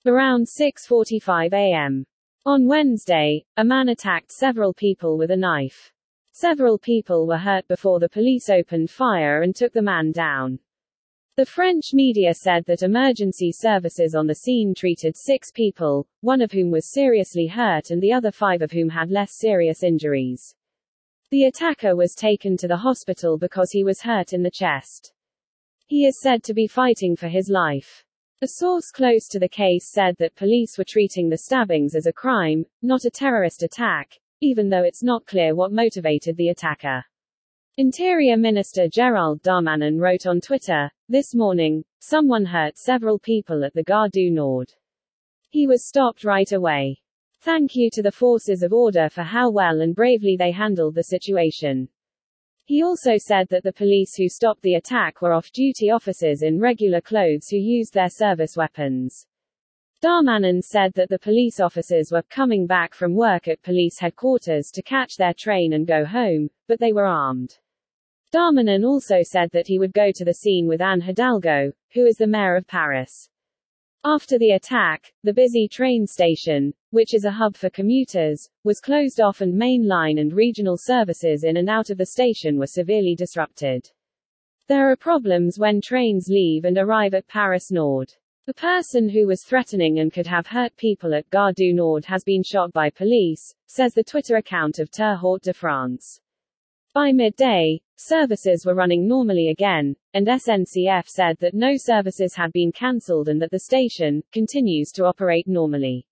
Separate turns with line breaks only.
around 6:45 a.m. On Wednesday, a man attacked several people with a knife. Several people were hurt before the police opened fire and took the man down. The French media said that emergency services on the scene treated 6 people, one of whom was seriously hurt and the other 5 of whom had less serious injuries. The attacker was taken to the hospital because he was hurt in the chest. He is said to be fighting for his life. A source close to the case said that police were treating the stabbings as a crime, not a terrorist attack, even though it's not clear what motivated the attacker. Interior Minister Gérald Darmanin wrote on Twitter, "This morning, someone hurt several people at the Gare du Nord. He was stopped right away. Thank you to the forces of order for how well and bravely they handled the situation." He also said that the police who stopped the attack were off-duty officers in regular clothes who used their service weapons. Darmanin said that the police officers were coming back from work at police headquarters to catch their train and go home, but they were armed. Darmanin also said that he would go to the scene with Anne Hidalgo, who is the mayor of Paris. After the attack, the busy train station, which is a hub for commuters, was closed off and main line and regional services in and out of the station were severely disrupted. There are problems when trains leave and arrive at Paris Nord. The person who was threatening and could have hurt people at Gare du Nord has been shot by police, says the Twitter account of Ter Haute de France. By midday, services were running normally again, and SNCF said that no services had been cancelled and that the station continues to operate normally.